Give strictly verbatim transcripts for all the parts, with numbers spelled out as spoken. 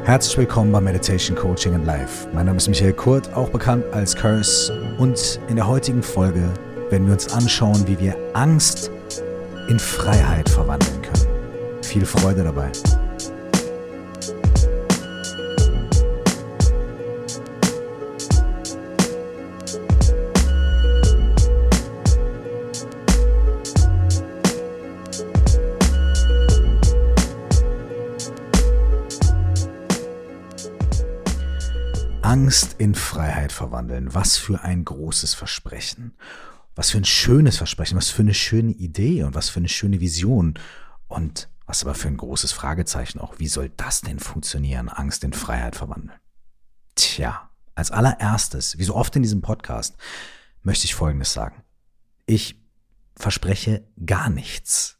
Herzlich willkommen bei Meditation Coaching and Life. Mein Name ist Michael Kurt, auch bekannt als Curse. Und in der heutigen Folge werden wir uns anschauen, wie wir Angst in Freiheit verwandeln können. Viel Freude dabei. Angst in Freiheit verwandeln. Was für ein großes Versprechen. Was für ein schönes Versprechen, was für eine schöne Idee und was für eine schöne Vision. Und was aber für ein großes Fragezeichen auch. Wie soll das denn funktionieren, Angst in Freiheit verwandeln? Tja, als allererstes, wie so oft in diesem Podcast, möchte ich Folgendes sagen. Ich verspreche gar nichts.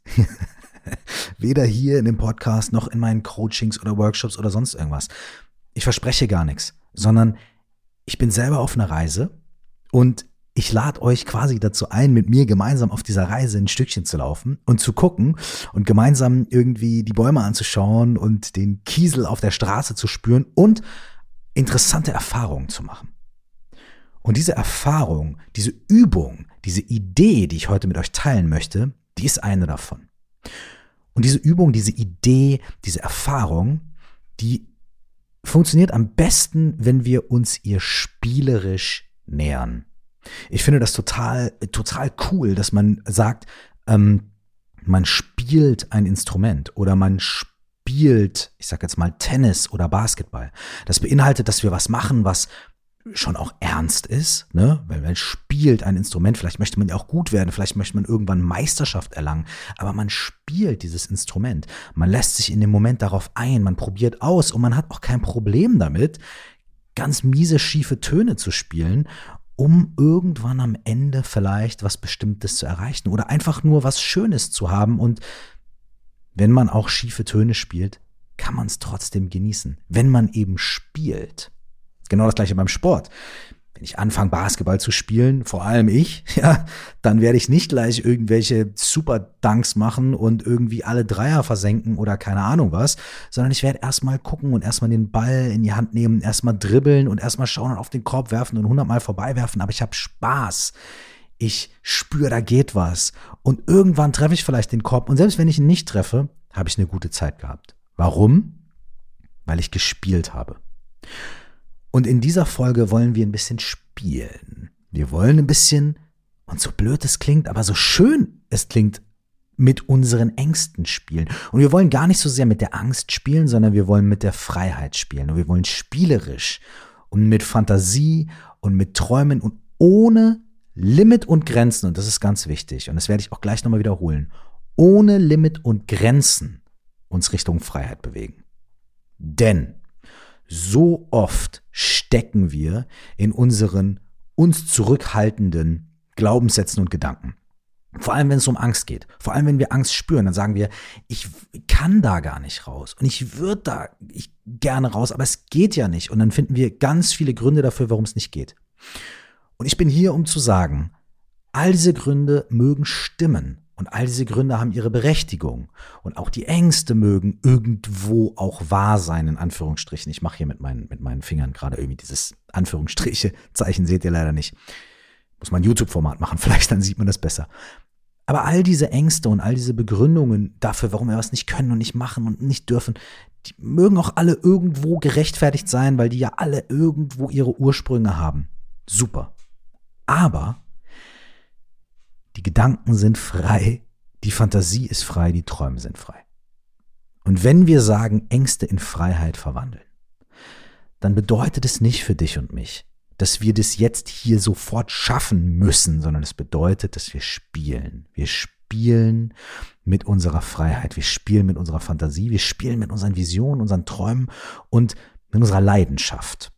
Weder hier in dem Podcast noch in meinen Coachings oder Workshops oder sonst irgendwas. Ich verspreche gar nichts, sondern ich bin selber auf einer Reise und ich lade euch quasi dazu ein, mit mir gemeinsam auf dieser Reise ein Stückchen zu laufen und zu gucken und gemeinsam irgendwie die Bäume anzuschauen und den Kiesel auf der Straße zu spüren und interessante Erfahrungen zu machen. Und diese Erfahrung, diese Übung, diese Idee, die ich heute mit euch teilen möchte, die ist eine davon. Und diese Übung, diese Idee, diese Erfahrung, die funktioniert am besten, wenn wir uns ihr spielerisch nähern. Ich finde das total, total cool, dass man sagt, ähm, man spielt ein Instrument oder man spielt, ich sag jetzt mal Tennis oder Basketball. Das beinhaltet, dass wir was machen, was schon auch ernst ist, ne? Weil man spielt ein Instrument, vielleicht möchte man ja auch gut werden, vielleicht möchte man irgendwann Meisterschaft erlangen, aber man spielt dieses Instrument, man lässt sich in dem Moment darauf ein, man probiert aus und man hat auch kein Problem damit, ganz miese, schiefe Töne zu spielen, um irgendwann am Ende vielleicht was Bestimmtes zu erreichen oder einfach nur was Schönes zu haben. Und wenn man auch schiefe Töne spielt, kann man es trotzdem genießen, wenn man eben spielt. Genau das gleiche beim Sport. Wenn ich anfange, Basketball zu spielen, vor allem ich, ja, dann werde ich nicht gleich irgendwelche Super-Dunks machen und irgendwie alle Dreier versenken oder keine Ahnung was, sondern ich werde erstmal gucken und erstmal den Ball in die Hand nehmen, erstmal dribbeln und erstmal schauen und auf den Korb werfen und hundertmal vorbeiwerfen, aber ich habe Spaß. Ich spüre, da geht was. Und irgendwann treffe ich vielleicht den Korb und selbst wenn ich ihn nicht treffe, habe ich eine gute Zeit gehabt. Warum? Weil ich gespielt habe. Und in dieser Folge wollen wir ein bisschen spielen. Wir wollen ein bisschen, und so blöd es klingt, aber so schön es klingt, mit unseren Ängsten spielen. Und wir wollen gar nicht so sehr mit der Angst spielen, sondern wir wollen mit der Freiheit spielen. Und wir wollen spielerisch und mit Fantasie und mit Träumen und ohne Limit und Grenzen, und das ist ganz wichtig, und das werde ich auch gleich nochmal wiederholen, ohne Limit und Grenzen uns Richtung Freiheit bewegen. Denn so oft stecken wir in unseren uns zurückhaltenden Glaubenssätzen und Gedanken. Vor allem, wenn es um Angst geht. Vor allem, wenn wir Angst spüren, dann sagen wir, ich kann da gar nicht raus. Und ich würde da ich gerne raus, aber es geht ja nicht. Und dann finden wir ganz viele Gründe dafür, warum es nicht geht. Und ich bin hier, um zu sagen, all diese Gründe mögen stimmen. Und all diese Gründe haben ihre Berechtigung. Und auch die Ängste mögen irgendwo auch wahr sein, in Anführungsstrichen. Ich mache hier mit meinen, mit meinen Fingern gerade irgendwie dieses Anführungsstriche-Zeichen, seht ihr leider nicht. Muss man ein YouTube-Format machen, vielleicht dann sieht man das besser. Aber all diese Ängste und all diese Begründungen dafür, warum wir was nicht können und nicht machen und nicht dürfen, die mögen auch alle irgendwo gerechtfertigt sein, weil die ja alle irgendwo ihre Ursprünge haben. Super. Aber die Gedanken sind frei, die Fantasie ist frei, die Träume sind frei. Und wenn wir sagen, Ängste in Freiheit verwandeln, dann bedeutet es nicht für dich und mich, dass wir das jetzt hier sofort schaffen müssen, sondern es bedeutet, dass wir spielen. Wir spielen mit unserer Freiheit, wir spielen mit unserer Fantasie, wir spielen mit unseren Visionen, unseren Träumen und mit unserer Leidenschaft.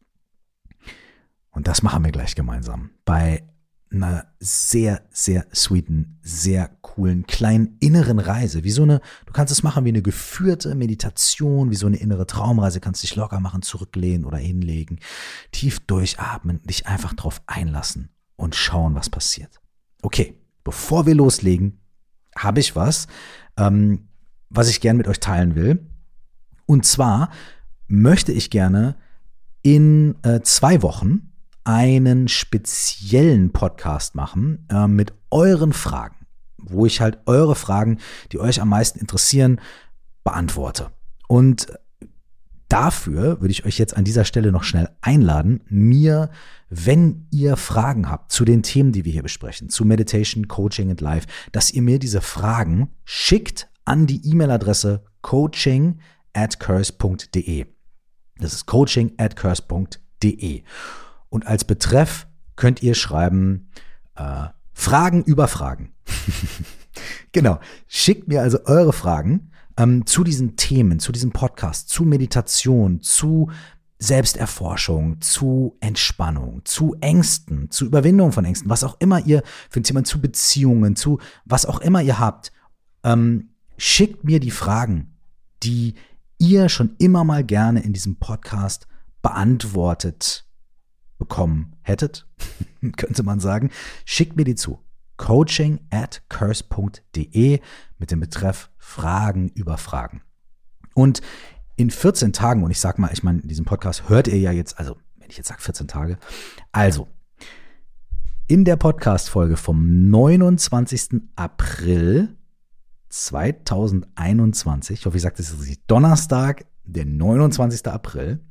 Und das machen wir gleich gemeinsam bei einer sehr, sehr sweeten, sehr coolen, kleinen inneren Reise. Wie so eine, du kannst es machen wie eine geführte Meditation, wie so eine innere Traumreise, kannst dich locker machen, zurücklehnen oder hinlegen, tief durchatmen, dich einfach drauf einlassen und schauen, was passiert. Okay, bevor wir loslegen, habe ich was, ähm, was ich gern mit euch teilen will. Und zwar möchte ich gerne in äh, zwei Wochen einen speziellen Podcast machen äh, mit euren Fragen, wo ich halt eure Fragen, die euch am meisten interessieren, beantworte. Und dafür würde ich euch jetzt an dieser Stelle noch schnell einladen, mir, wenn ihr Fragen habt zu den Themen, die wir hier besprechen, zu Meditation, Coaching and Life, dass ihr mir diese Fragen schickt an die E-Mail-Adresse coaching at curse punkt de. Das ist coaching at curse punkt de. Und als Betreff könnt ihr schreiben, äh, Fragen über Fragen. Genau. Schickt mir also eure Fragen ähm, zu diesen Themen, zu diesem Podcast, zu Meditation, zu Selbsterforschung, zu Entspannung, zu Ängsten, zu Überwindung von Ängsten, was auch immer ihr für ein Thema, zu Beziehungen, zu was auch immer ihr habt. Ähm, schickt mir die Fragen, die ihr schon immer mal gerne in diesem Podcast beantwortet bekommen hättet, könnte man sagen. Schickt mir die zu. coaching at curse punkt de mit dem Betreff Fragen über Fragen. Und in vierzehn Tagen, und ich sag mal, ich meine, diesen Podcast hört ihr ja jetzt, also wenn ich jetzt sage vierzehn Tage, also in der Podcast-Folge vom neunundzwanzigsten April zweitausendeinundzwanzig, ich hoffe, ich sage das jetzt Donnerstag, der neunundzwanzigsten April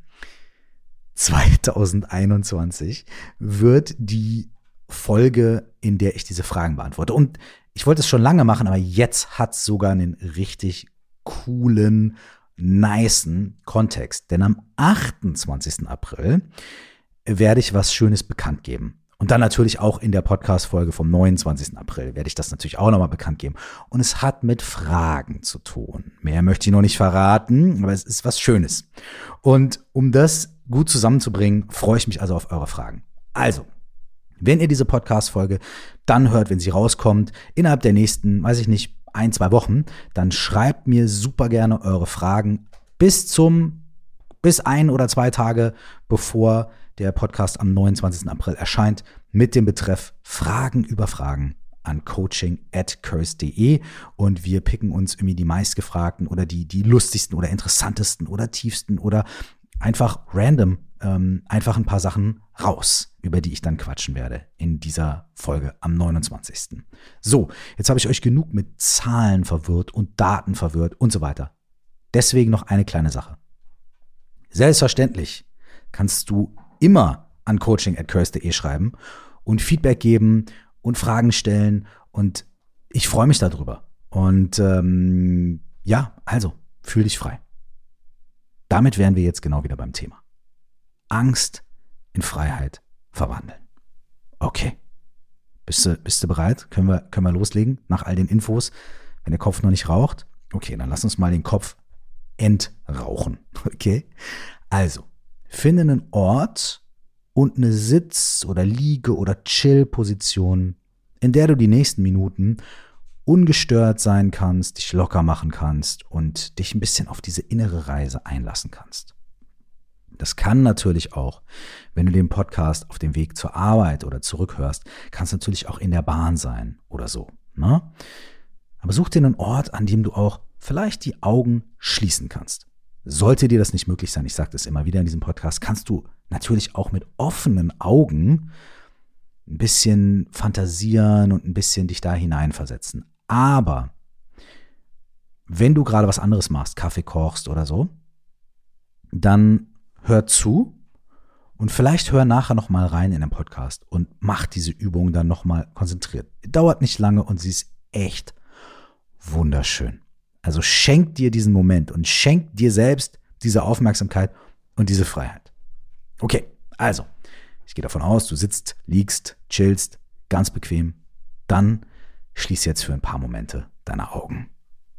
zweitausendeinundzwanzig, wird die Folge, in der ich diese Fragen beantworte. Und ich wollte es schon lange machen, aber jetzt hat es sogar einen richtig coolen, nicen Kontext. Denn am achtundzwanzigsten April werde ich was Schönes bekannt geben. Und dann natürlich auch in der Podcast-Folge vom neunundzwanzigsten April werde ich das natürlich auch nochmal bekannt geben. Und es hat mit Fragen zu tun. Mehr möchte ich noch nicht verraten, aber es ist was Schönes. Und um das gut zusammenzubringen, freue ich mich also auf eure Fragen. Also, wenn ihr diese Podcast-Folge dann hört, wenn sie rauskommt, innerhalb der nächsten, weiß ich nicht, ein, zwei Wochen, dann schreibt mir super gerne eure Fragen bis zum, bis ein oder zwei Tage bevor der Podcast am neunundzwanzigsten April erscheint, mit dem Betreff Fragen über Fragen an coaching at curse punkt de und wir picken uns irgendwie die meistgefragten oder die, die lustigsten oder interessantesten oder tiefsten oder einfach random ähm, einfach ein paar Sachen raus, über die ich dann quatschen werde in dieser Folge am neunundzwanzigsten So, jetzt habe ich euch genug mit Zahlen verwirrt und Daten verwirrt und so weiter. Deswegen noch eine kleine Sache. Selbstverständlich kannst du immer an coaching at curse punkt de schreiben und Feedback geben und Fragen stellen und ich freue mich darüber. Und ähm, ja, also, fühl dich frei. Damit wären wir jetzt genau wieder beim Thema. Angst in Freiheit verwandeln. Okay. Bist du, bist du bereit? Können wir, können wir loslegen nach all den Infos? Wenn der Kopf noch nicht raucht? Okay, dann lass uns mal den Kopf entrauchen. Okay? Also, finde einen Ort und eine Sitz- oder Liege- oder Chill-Position, in der du die nächsten Minuten ungestört sein kannst, dich locker machen kannst und dich ein bisschen auf diese innere Reise einlassen kannst. Das kann natürlich auch, wenn du den Podcast auf dem Weg zur Arbeit oder zurückhörst, kann es natürlich auch in der Bahn sein oder so, ne? Aber such dir einen Ort, an dem du auch vielleicht die Augen schließen kannst. Sollte dir das nicht möglich sein, ich sage das immer wieder in diesem Podcast, kannst du natürlich auch mit offenen Augen ein bisschen fantasieren und ein bisschen dich da hineinversetzen. Aber wenn du gerade was anderes machst, Kaffee kochst oder so, dann hör zu und vielleicht hör nachher noch mal rein in den Podcast und mach diese Übung dann noch mal konzentriert. Dauert nicht lange und sie ist echt wunderschön. Also schenk dir diesen Moment und schenk dir selbst diese Aufmerksamkeit und diese Freiheit. Okay, also, ich gehe davon aus, du sitzt, liegst, chillst, ganz bequem. Dann schließ jetzt für ein paar Momente deine Augen.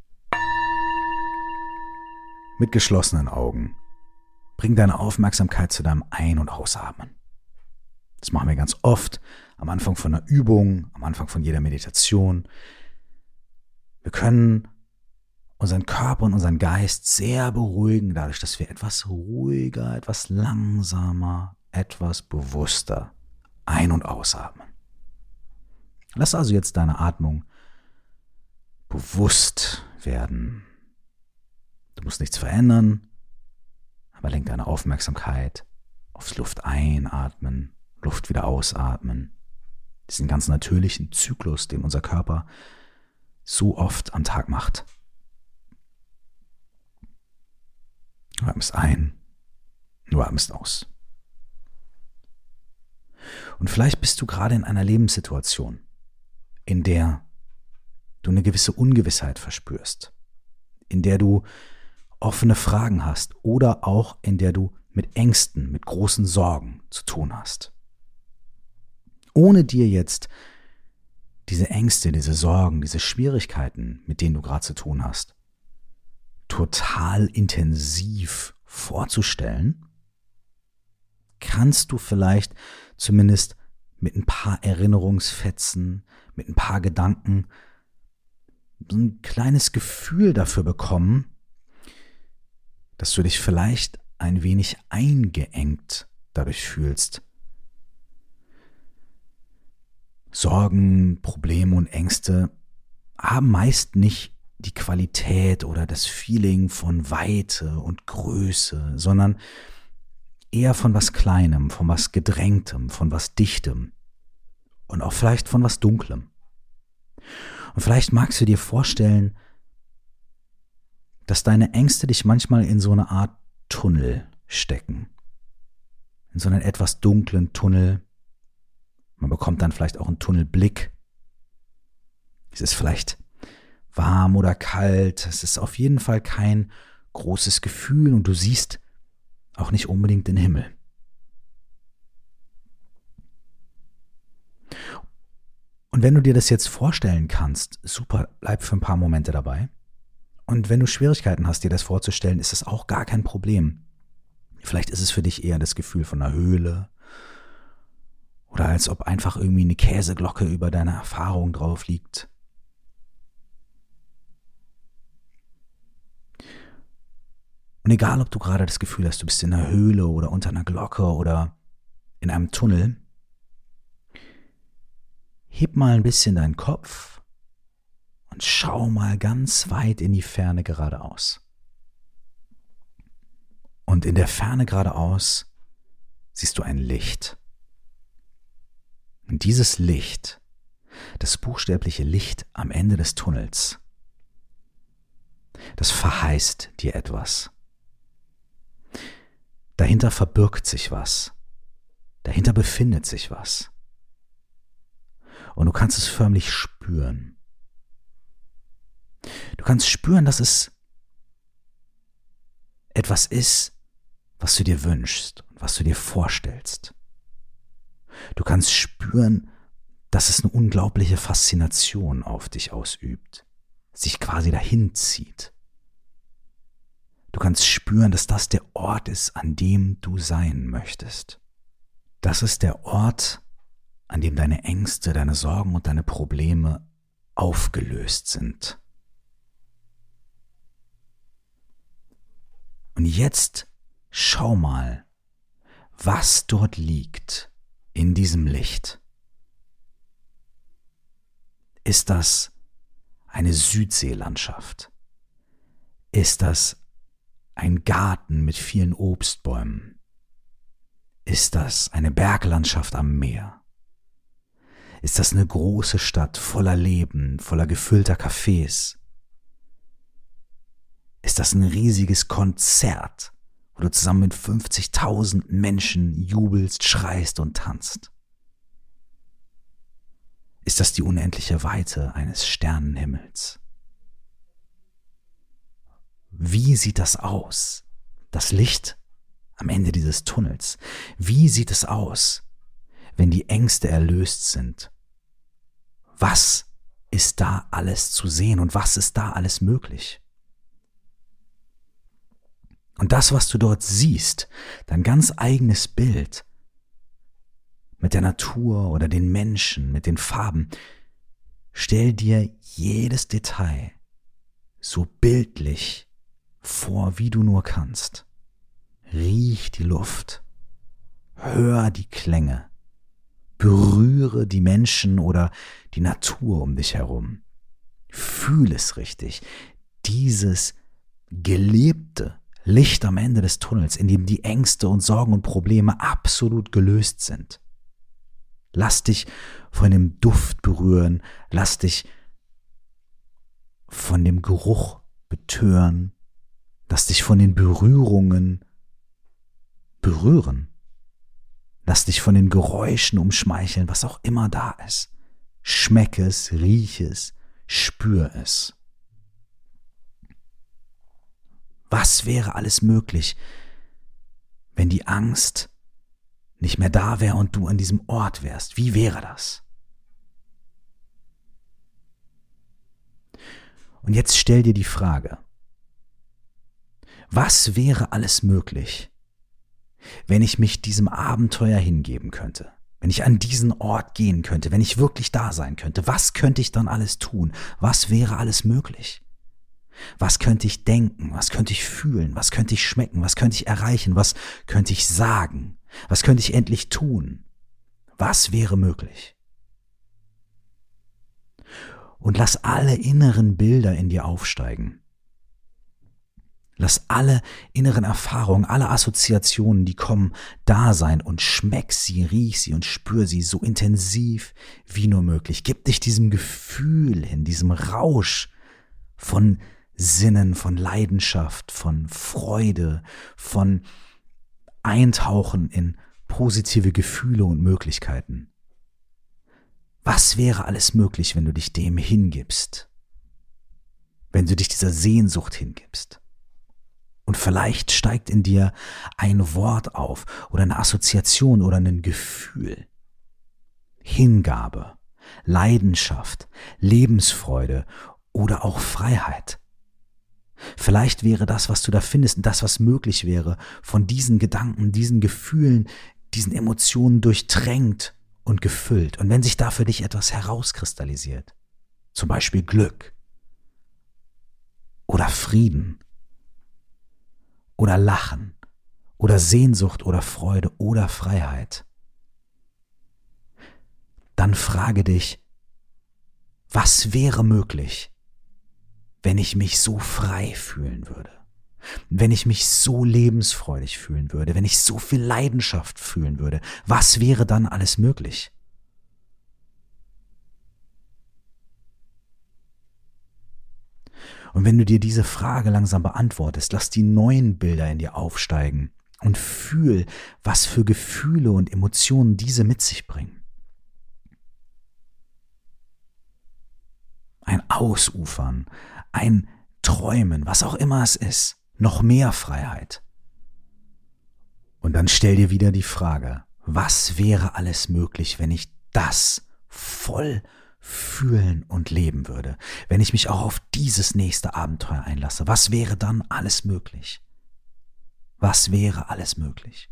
Mit geschlossenen Augen bring deine Aufmerksamkeit zu deinem Ein- und Ausatmen. Das machen wir ganz oft am Anfang von einer Übung, am Anfang von jeder Meditation. Wir können unseren Körper und unseren Geist sehr beruhigen, dadurch, dass wir etwas ruhiger, etwas langsamer, etwas bewusster ein- und ausatmen. Lass also jetzt deine Atmung bewusst werden. Du musst nichts verändern. Aber lenk deine Aufmerksamkeit aufs Luft einatmen, Luft wieder ausatmen. Diesen ganz natürlichen Zyklus, den unser Körper so oft am Tag macht. Du atmest ein, du atmest aus. Und vielleicht bist du gerade in einer Lebenssituation, in der du eine gewisse Ungewissheit verspürst, in der du offene Fragen hast oder auch in der du mit Ängsten, mit großen Sorgen zu tun hast. Ohne dir jetzt diese Ängste, diese Sorgen, diese Schwierigkeiten, mit denen du gerade zu tun hast, total intensiv vorzustellen, kannst du vielleicht zumindest mit ein paar Erinnerungsfetzen, mit ein paar Gedanken so ein kleines Gefühl dafür bekommen, dass du dich vielleicht ein wenig eingeengt dadurch fühlst. Sorgen, Probleme und Ängste haben meist nicht die Qualität oder das Feeling von Weite und Größe, sondern eher von was Kleinem, von was Gedrängtem, von was Dichtem und auch vielleicht von was Dunklem. Und vielleicht magst du dir vorstellen, dass deine Ängste dich manchmal in so eine Art Tunnel stecken. In so einen etwas dunklen Tunnel. Man bekommt dann vielleicht auch einen Tunnelblick. Es ist vielleicht warm oder kalt. Es ist auf jeden Fall kein großes Gefühl und du siehst auch nicht unbedingt den Himmel. Und wenn du dir das jetzt vorstellen kannst, super, bleib für ein paar Momente dabei. Und wenn du Schwierigkeiten hast, dir das vorzustellen, ist das auch gar kein Problem. Vielleicht ist es für dich eher das Gefühl von einer Höhle oder als ob einfach irgendwie eine Käseglocke über deine Erfahrung drauf liegt. Und egal, ob du gerade das Gefühl hast, du bist in einer Höhle oder unter einer Glocke oder in einem Tunnel, heb mal ein bisschen deinen Kopf und schau mal ganz weit in die Ferne geradeaus. Und in der Ferne geradeaus siehst du ein Licht. Und dieses Licht, das buchstäbliche Licht am Ende des Tunnels, das verheißt dir etwas. Dahinter verbirgt sich was. Dahinter befindet sich was. Und du kannst es förmlich spüren. Du kannst spüren, dass es etwas ist, was du dir wünschst und was du dir vorstellst. Du kannst spüren, dass es eine unglaubliche Faszination auf dich ausübt, sich quasi dahin zieht. Du kannst spüren, dass das der Ort ist, an dem du sein möchtest. Das ist der Ort, an dem deine Ängste, deine Sorgen und deine Probleme aufgelöst sind. Und jetzt schau mal, was dort liegt in diesem Licht. Ist das eine Südseelandschaft? Ist das ein Garten mit vielen Obstbäumen? Ist das eine Berglandschaft am Meer? Ist das eine große Stadt voller Leben, voller gefüllter Cafés? Ist das ein riesiges Konzert, wo du zusammen mit fünfzigtausend Menschen jubelst, schreist und tanzt? Ist das die unendliche Weite eines Sternenhimmels? Wie sieht das aus? Das Licht am Ende dieses Tunnels. Wie sieht es aus, wenn die Ängste erlöst sind? Was ist da alles zu sehen und was ist da alles möglich? Und das, was du dort siehst, dein ganz eigenes Bild mit der Natur oder den Menschen, mit den Farben, stell dir jedes Detail so bildlich vor, wie du nur kannst. Riech die Luft, hör die Klänge, berühre die Menschen oder die Natur um dich herum. Fühl es richtig, dieses gelebte Licht am Ende des Tunnels, in dem die Ängste und Sorgen und Probleme absolut gelöst sind. Lass dich von dem Duft berühren, lass dich von dem Geruch betören, lass dich von den Berührungen berühren. Lass dich von den Geräuschen umschmeicheln, was auch immer da ist. Schmeck es, riech es, spür es. Was wäre alles möglich, wenn die Angst nicht mehr da wäre und du an diesem Ort wärst? Wie wäre das? Und jetzt stell dir die Frage, was wäre alles möglich, wenn ich mich diesem Abenteuer hingeben könnte, wenn ich an diesen Ort gehen könnte, wenn ich wirklich da sein könnte? Was könnte ich dann alles tun? Was wäre alles möglich? Was könnte ich denken? Was könnte ich fühlen? Was könnte ich schmecken? Was könnte ich erreichen? Was könnte ich sagen? Was könnte ich endlich tun? Was wäre möglich? Und lass alle inneren Bilder in dir aufsteigen. Lass alle inneren Erfahrungen, alle Assoziationen, die kommen, da sein und schmeck sie, riech sie und spür sie so intensiv wie nur möglich. Gib dich diesem Gefühl hin, diesem Rausch von Sinnen, von Leidenschaft, von Freude, von Eintauchen in positive Gefühle und Möglichkeiten. Was wäre alles möglich, wenn du dich dem hingibst? Wenn du dich dieser Sehnsucht hingibst? Und vielleicht steigt in dir ein Wort auf oder eine Assoziation oder ein Gefühl. Hingabe, Leidenschaft, Lebensfreude oder auch Freiheit. Vielleicht wäre das, was du da findest und das, was möglich wäre, von diesen Gedanken, diesen Gefühlen, diesen Emotionen durchtränkt und gefüllt. Und wenn sich da für dich etwas herauskristallisiert, zum Beispiel Glück oder Frieden oder Lachen oder Sehnsucht oder Freude oder Freiheit, dann frage dich, was wäre möglich, wenn ich mich so frei fühlen würde, wenn ich mich so lebensfreudig fühlen würde, wenn ich so viel Leidenschaft fühlen würde? Was wäre dann alles möglich? Und wenn du dir diese Frage langsam beantwortest, lass die neuen Bilder in dir aufsteigen und fühl, was für Gefühle und Emotionen diese mit sich bringen. Ein Ausufern, ein Träumen, was auch immer es ist, noch mehr Freiheit. Und dann stell dir wieder die Frage, was wäre alles möglich, wenn ich das voll fühlen und leben würde, wenn ich mich auch auf dieses nächste Abenteuer einlasse? Was wäre dann alles möglich? Was wäre alles möglich?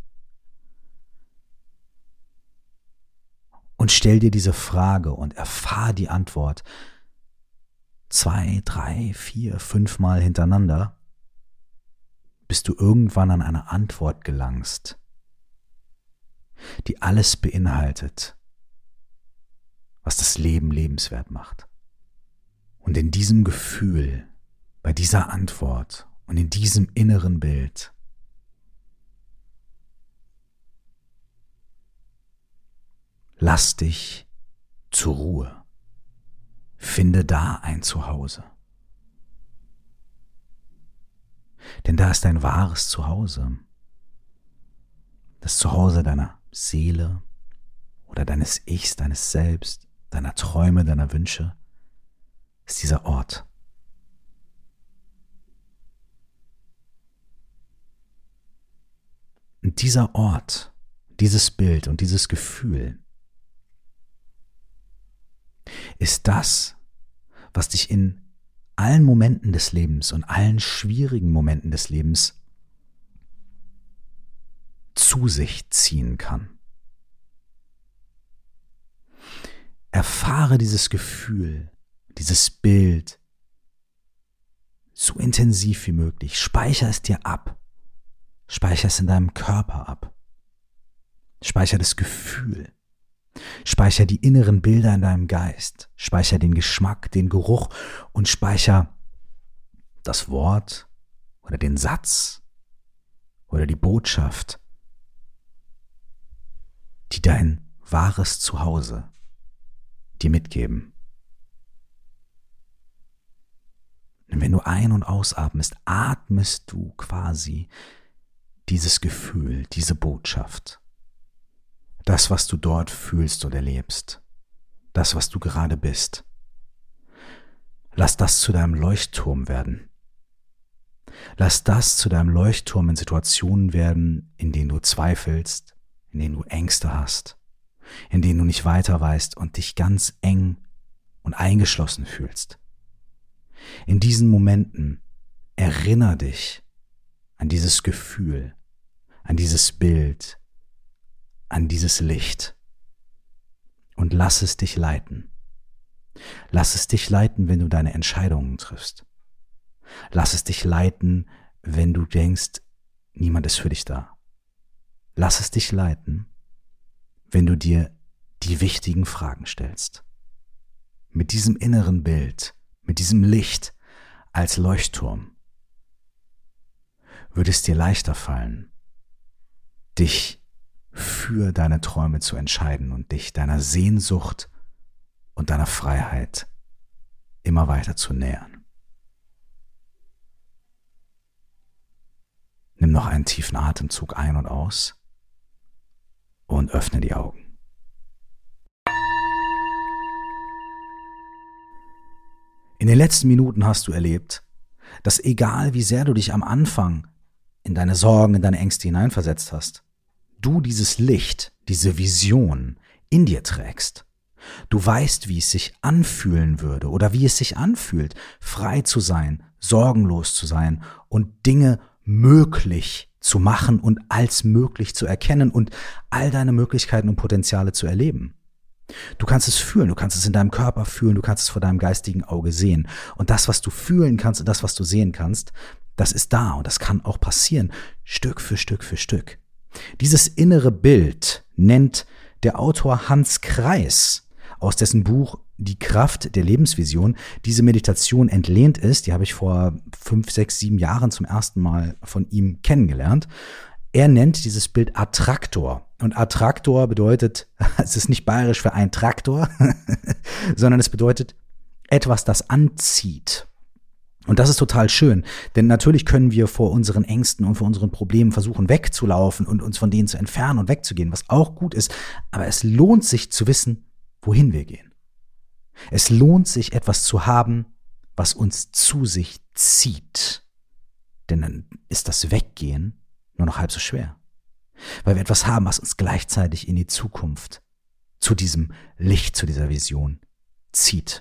Und stell dir diese Frage und erfahr die Antwort zwei, drei, vier, fünf Mal hintereinander, bis du irgendwann an eine Antwort gelangst, die alles beinhaltet, was das Leben lebenswert macht. Und in diesem Gefühl, bei dieser Antwort und in diesem inneren Bild lass dich zur Ruhe. Finde da ein Zuhause. Denn da ist dein wahres Zuhause. Das Zuhause deiner Seele oder deines Ichs, deines Selbst, deiner Träume, deiner Wünsche, ist dieser Ort. Und dieser Ort, dieses Bild und dieses Gefühl ist das, was dich in allen Momenten des Lebens und allen schwierigen Momenten des Lebens zu sich ziehen kann. Erfahre dieses Gefühl, dieses Bild so intensiv wie möglich. Speichere es dir ab. Speichere es in deinem Körper ab. Speichere das Gefühl. Speicher die inneren Bilder in deinem Geist, speicher den Geschmack, den Geruch und speicher das Wort oder den Satz oder die Botschaft, die dein wahres Zuhause dir mitgeben. Und wenn du ein- und ausatmest, atmest du quasi dieses Gefühl, diese Botschaft, das, was du dort fühlst oder erlebst, das, was du gerade bist. Lass das zu deinem Leuchtturm werden. Lass das zu deinem Leuchtturm in Situationen werden, in denen du zweifelst, in denen du Ängste hast, in denen du nicht weiter weißt und dich ganz eng und eingeschlossen fühlst. In diesen Momenten erinnere dich an dieses Gefühl, an dieses Bild, an dieses Licht und lass es dich leiten. Lass es dich leiten, wenn du deine Entscheidungen triffst. Lass es dich leiten, wenn du denkst, niemand ist für dich da. Lass es dich leiten, wenn du dir die wichtigen Fragen stellst. Mit diesem inneren Bild, mit diesem Licht als Leuchtturm würde es dir leichter fallen, dich für deine Träume zu entscheiden und dich deiner Sehnsucht und deiner Freiheit immer weiter zu nähern. Nimm noch einen tiefen Atemzug ein und aus und öffne die Augen. In den letzten Minuten hast du erlebt, dass egal wie sehr du dich am Anfang in deine Sorgen, in deine Ängste hineinversetzt hast, du dieses Licht, diese Vision in dir trägst. Du weißt, wie es sich anfühlen würde oder wie es sich anfühlt, frei zu sein, sorgenlos zu sein und Dinge möglich zu machen und als möglich zu erkennen und all deine Möglichkeiten und Potenziale zu erleben. Du kannst es fühlen, du kannst es in deinem Körper fühlen, du kannst es vor deinem geistigen Auge sehen. Und das, was du fühlen kannst und das, was du sehen kannst, das ist da und das kann auch passieren, Stück für Stück für Stück. Dieses innere Bild nennt der Autor Hans Kreis, aus dessen Buch Die Kraft der Lebensvision diese Meditation entlehnt ist. Die habe ich vor fünf, sechs, sieben Jahren zum ersten Mal von ihm kennengelernt. Er nennt dieses Bild Attraktor. Und Attraktor bedeutet, es ist nicht bayerisch für ein Traktor, sondern es bedeutet etwas, das anzieht. Und das ist total schön, denn natürlich können wir vor unseren Ängsten und vor unseren Problemen versuchen wegzulaufen und uns von denen zu entfernen und wegzugehen, was auch gut ist. Aber es lohnt sich zu wissen, wohin wir gehen. Es lohnt sich, etwas zu haben, was uns zu sich zieht. Denn dann ist das Weggehen nur noch halb so schwer. Weil wir etwas haben, was uns gleichzeitig in die Zukunft, zu diesem Licht, zu dieser Vision zieht.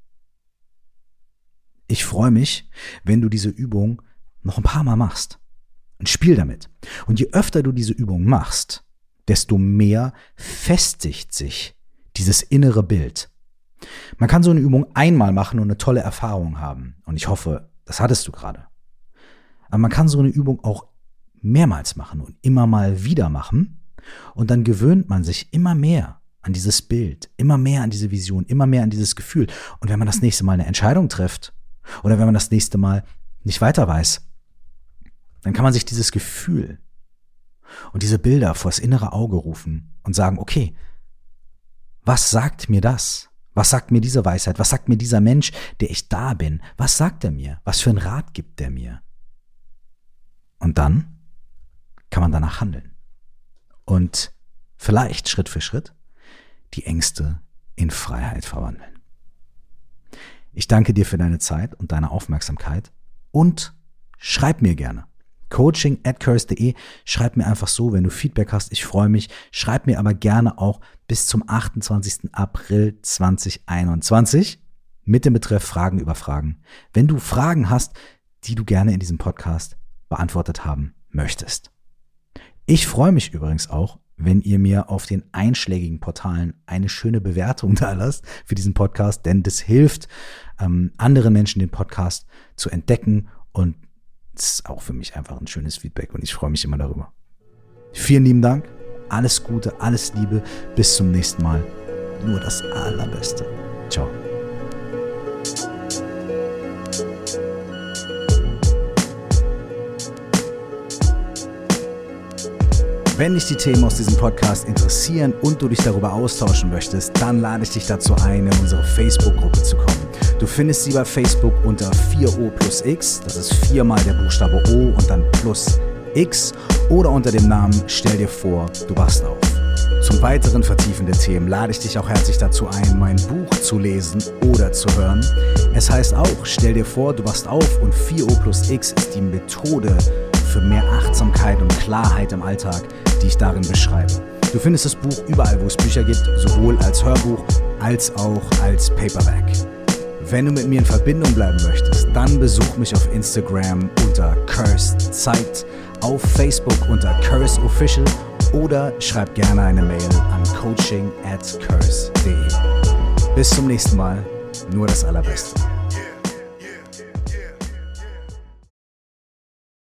Ich freue mich, wenn du diese Übung noch ein paar Mal machst. Und spiel damit. Und je öfter du diese Übung machst, desto mehr festigt sich dieses innere Bild. Man kann so eine Übung einmal machen und eine tolle Erfahrung haben. Und ich hoffe, das hattest du gerade. Aber man kann so eine Übung auch mehrmals machen und immer mal wieder machen. Und dann gewöhnt man sich immer mehr an dieses Bild, immer mehr an diese Vision, immer mehr an dieses Gefühl. Und wenn man das nächste Mal eine Entscheidung trifft oder wenn man das nächste Mal nicht weiter weiß, dann kann man sich dieses Gefühl und diese Bilder vors innere Auge rufen und sagen, okay, was sagt mir das? Was sagt mir diese Weisheit? Was sagt mir dieser Mensch, der ich da bin? Was sagt er mir? Was für einen Rat gibt er mir? Und dann kann man danach handeln. Und vielleicht Schritt für Schritt die Ängste in Freiheit verwandeln. Ich danke dir für deine Zeit und deine Aufmerksamkeit und schreib mir gerne. coaching at curse punkt de, schreib mir einfach so, wenn du Feedback hast, ich freue mich. Schreib mir aber gerne auch bis zum achtundzwanzigsten April zweitausendeinundzwanzig mit dem Betreff Fragen über Fragen. Wenn du Fragen hast, die du gerne in diesem Podcast beantwortet haben möchtest. Ich freue mich übrigens auch, wenn ihr mir auf den einschlägigen Portalen eine schöne Bewertung da lasst für diesen Podcast, denn das hilft ähm, anderen Menschen den Podcast zu entdecken und es ist auch für mich einfach ein schönes Feedback und ich freue mich immer darüber. Vielen lieben Dank, alles Gute, alles Liebe, bis zum nächsten Mal. Nur das Allerbeste. Ciao. Wenn dich die Themen aus diesem Podcast interessieren und du dich darüber austauschen möchtest, dann lade ich dich dazu ein, in unsere Facebook-Gruppe zu kommen. Du findest sie bei Facebook unter vier O plus X, das ist viermal der Buchstabe O und dann plus X, oder unter dem Namen Stell dir vor, du wachst auf. Zum weiteren vertiefenden Themen lade ich dich auch herzlich dazu ein, mein Buch zu lesen oder zu hören. Es heißt auch, stell dir vor, du wachst auf, und vier O plus X ist die Methode für mehr Achtsamkeit und Klarheit im Alltag, die ich darin beschreibe. Du findest das Buch überall, wo es Bücher gibt, sowohl als Hörbuch als auch als Paperback. Wenn du mit mir in Verbindung bleiben möchtest, dann besuch mich auf Instagram unter Cursed Zeit, auf Facebook unter Curse Official oder schreib gerne eine Mail an coaching at curse punkt de. Bis zum nächsten Mal, nur das Allerbeste.